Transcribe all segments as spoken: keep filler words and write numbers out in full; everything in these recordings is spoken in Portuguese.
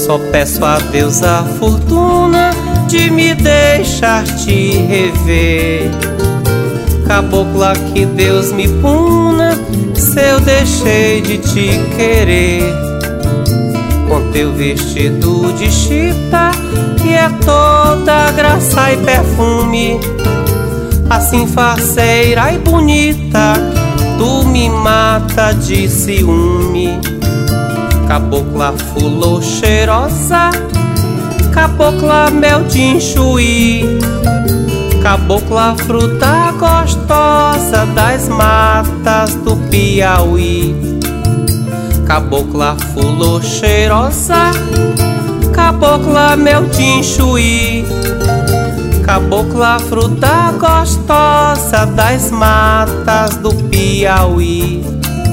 Só peço a Deus a fortuna de me deixar te rever. Cabocla, que Deus me puna se eu deixei de te querer. Com teu vestido de chita, que é toda graça e perfume, assim faceira e bonita, tu me mata de ciúme. Cabocla fulô cheirosa, cabocla mel de enxuí, cabocla fruta gostosa das matas do Piauí. Cabocla fulô cheirosa, cabocla mel de enxuí, cabocla fruta gostosa das matas do Piauí.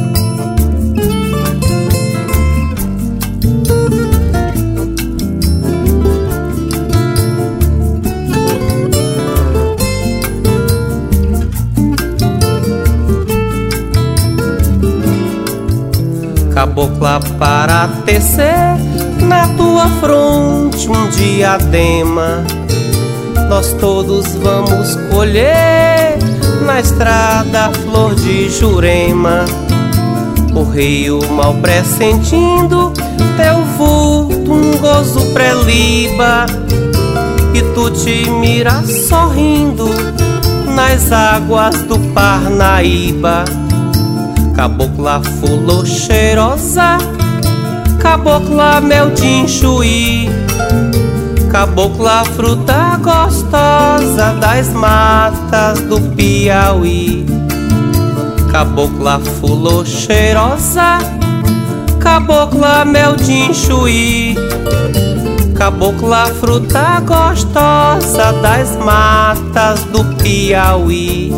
Cabocla, para tecer na tua fronte um diadema, nós todos vamos colher na estrada flor de Jurema. O rio mal pressentindo teu vulto, um gozo pré-liba, e tu te miras sorrindo nas águas do Parnaíba. Cabocla fulô cheirosa, cabocla mel de enxuí, cabocla fruta gostosa das matas do Piauí. Cabocla fulô cheirosa, cabocla mel de enxuí, cabocla fruta gostosa das matas do Piauí.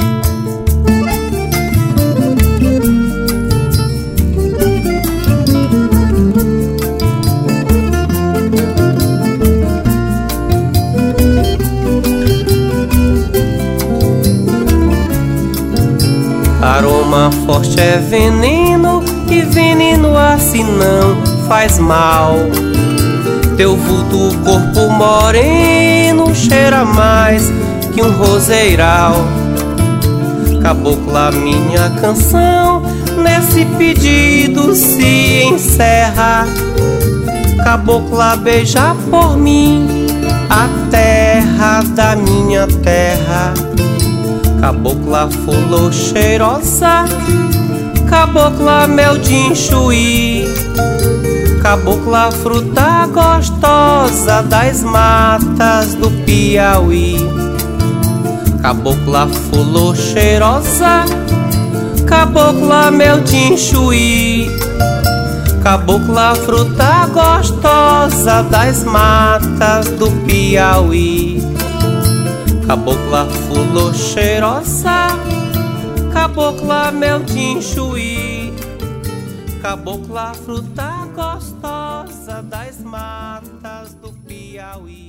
Aroma forte é veneno, e veneno assim não faz mal. Teu vulto, corpo moreno, cheira mais que um roseiral. Cabocla, minha canção nesse pedido se encerra. Cabocla, beija por mim a terra da minha terra. Cabocla fulô cheirosa, cabocla mel de enxuí, cabocla fruta gostosa das matas do Piauí. Cabocla fulô cheirosa, cabocla mel de enxuí, cabocla fruta gostosa das matas do Piauí. Cabocla fulô cheirosa, cabocla mel de enxuí, cabocla fruta gostosa das matas do Piauí.